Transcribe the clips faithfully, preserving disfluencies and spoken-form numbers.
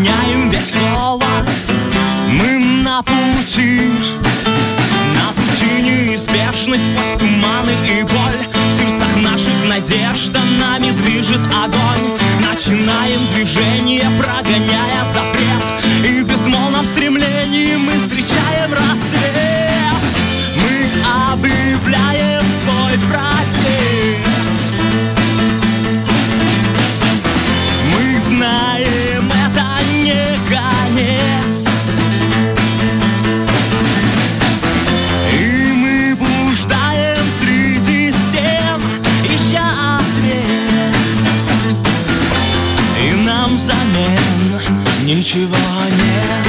прогоняем весь холод. Мы на пути, на пути неизбежный, сквозь туманы и боль. В сердцах наших надежда нами движет огонь. Начинаем движение, прогоняя запрет, и в безмолвном стремлении мы встречаем рассвет. Мы объявляем свой протест. Мы знаем, это не конец. И мы блуждаем среди стен, ища ответ. И нам взамен ничего нет.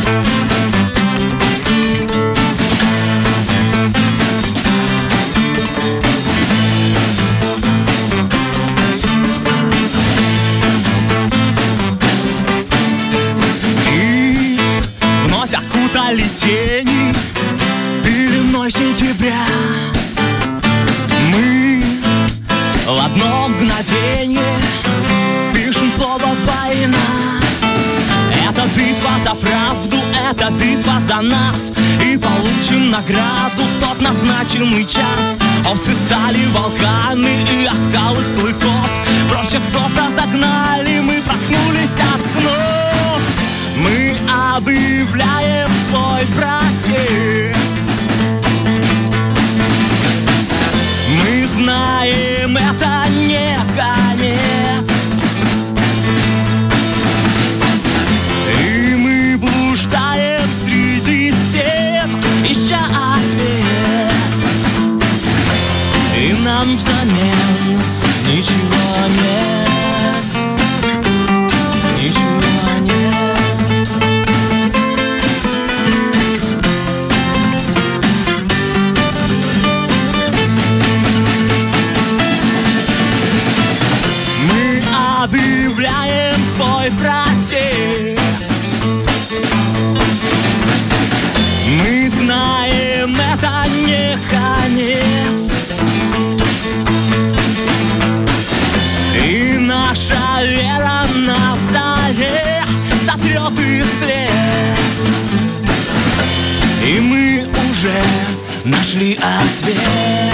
Тени пеленой сентября. Мы в одно мгновение пишем слово «война». Это битва за правду, это битва за нас. И получим награду в тот назначенный час. Овцы стали волками и оскалы клыков. Прочь всех сов разогнали, мы проснулись от снов. Мы объявляем свой протест. Мы знаем, это не конец. И мы блуждаем среди стен, ища ответ. И нам взамен ничего нет. Ничего нет. Объявляем свой протест. Мы знаем, это не конец. И наша вера на заре сотрет их след. И мы уже нашли ответ.